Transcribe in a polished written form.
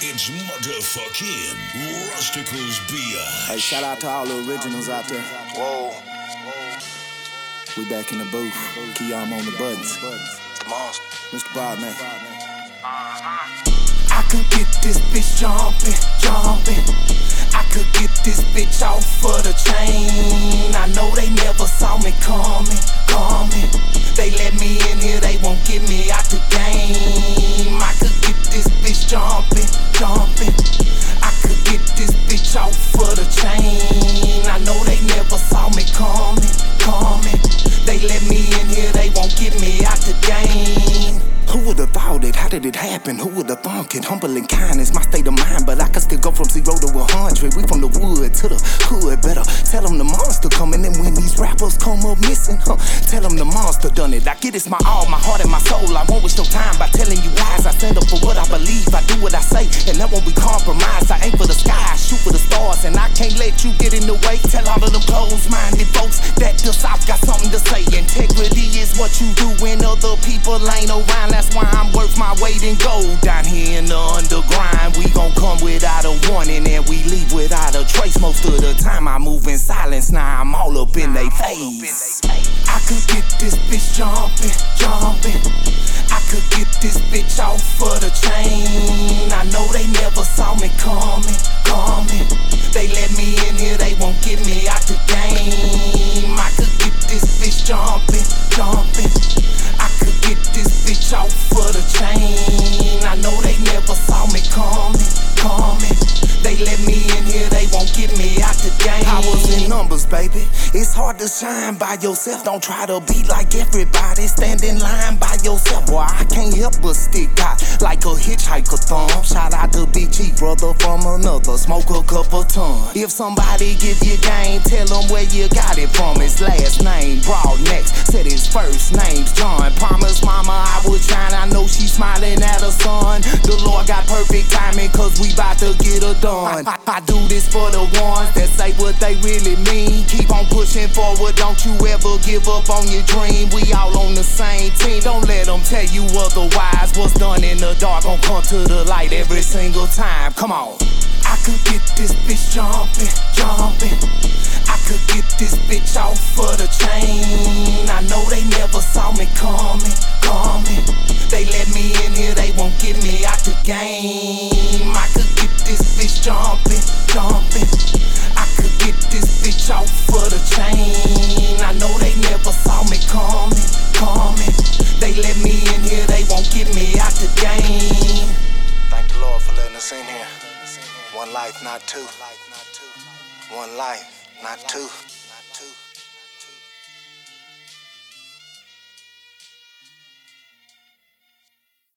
It's motherfucking Rusticals Beer. Hey, shout out to all the originals out there. Whoa. We back in the booth. Kiyam on the buttons. The monster. Mr. Broadman. I could get this bitch jumping. I could get this bitch off for the chain. I know they never saw me coming. They let me in here, they won't get me out the game. I could get this bitch jumping. I could get this bitch off for the chain. I know they never saw me coming. They let me in here, they won't get me out the game. Who would've thought it? How did it happen? Who would've thunk it? Humble and kindness, my state of mind. But I can still go from 0 to 100. We from the wood to the hood. Better tell them the monster coming. And when these rappers come up missing, tell them the monster done it. I get it's my all, my heart and my soul. I won't waste no time by telling you lies. I stand up for what I believe. I do what I say, and that won't be compromised. I aim for the sky, I shoot for the stars. And I can't let you get in the way. Tell all of them closed-minded folks that the South got something to say. Integrity is what you do when other people ain't around. That's why I'm worth my weight in gold. Down here in the underground, we gon' come without a warning, and we leave without a trace. Most of the time I move in silence, now I'm all up in they face. I could get this bitch jumping. I could get this bitch off for the chain. I know they never saw me coming. They let me in here, they won't get me out the game. I could get this bitch jumping. I could get this bitch off for the chain. I know they never saw me coming. They let me in here, they won't get me out the game. I was in numbers, baby. It's hard to shine by yourself. Don't try to be like everybody. Stand in line by yourself. Boy, I can't help but stick out like a hitchhiker thumb. Shout out to Big Chief, brother from another. Smoke a couple ton. If somebody give you game, tell them where you got it from. His last name, Broad next. Said his first name's John. Promise mama I would shine. I know she's smiling at her son. The Lord got perfect timing, cause we bout to get her done. I do this for the ones that say what they really mean. Keep on pushing forward, don't you ever give up on your dream. We all on the same team, don't let them tell you otherwise. What's done in the dark gon' come to the light every single time. Come on. I could get this bitch jumping. I could get this bitch off for the chain. I know they never saw me coming. They let me in here, they won't get me out the game. I could get this bitch jumping. I could get this bitch off for the chain. I know they never saw me coming. They let me in here, they won't get me out the game. Thank the Lord for letting us in here. One life, not two. One life, not two.